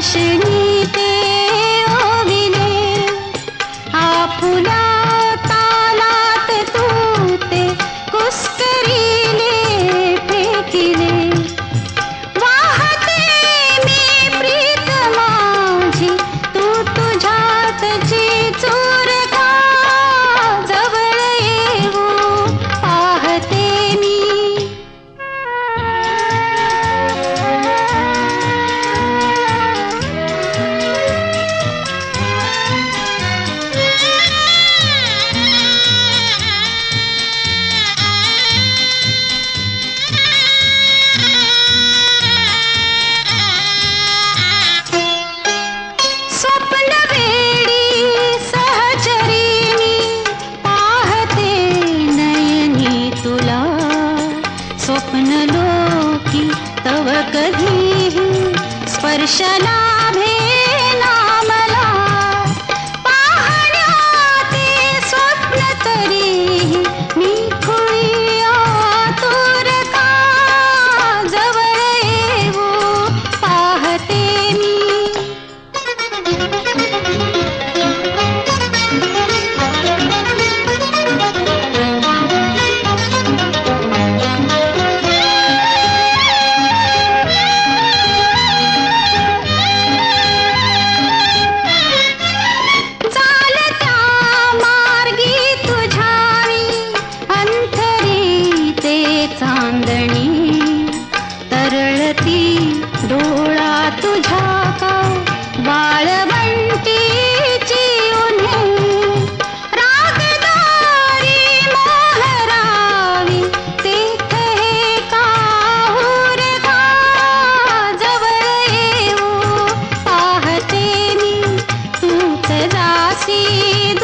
भाषणी ते ओविले, आपुल्या तालात तू ते कुस्करीले फेकिले. वाहते मी प्रीत माझी, तू तुझ्यात जी चूर का, जवळ येऊ पाहते मी. स्वप्नलोकी तव कधीही स्पर्श लाभे ना मला, पाहण्याते स्वप्न तरीही मी खुळी आतुर का, जवळ येऊ पाहते मी. चांदणी तरळती डोळा तुझ्या का, वाळवंटीची उन्हे रागदारी मोहरावी, तेथ हे काहूर का, जवळ येऊ पाहते मी. तूच जासी